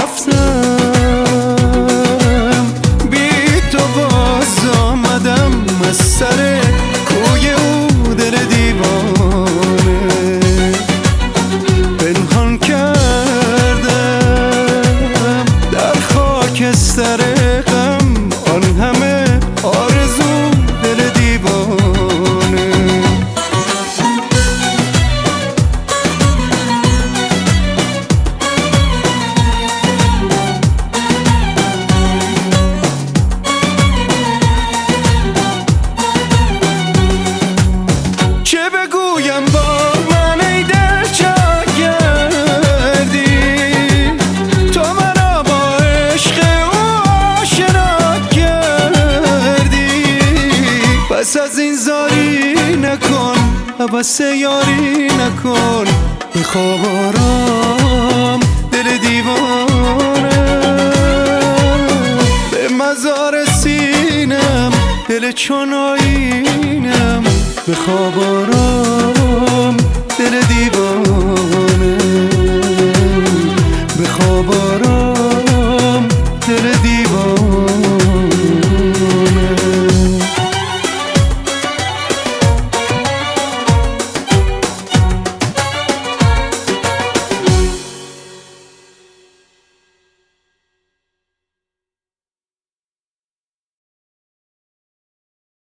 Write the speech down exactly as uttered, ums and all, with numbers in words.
رفتم، بی تو باز آمدم از سر کوی او دل دیوانه. پنهان کردم در خاکستر غم آن همه آرزو دل دیوانه. چه بگویم با من ای دل چه کردی، تو مرا با عشق او آشنا کردی. پس از این زاری نکن، عبس یاری نکن، بخواب آرام دل دیوانه. به مزار سینم دل چون آیینم، بخواب آرام دل دیوانه.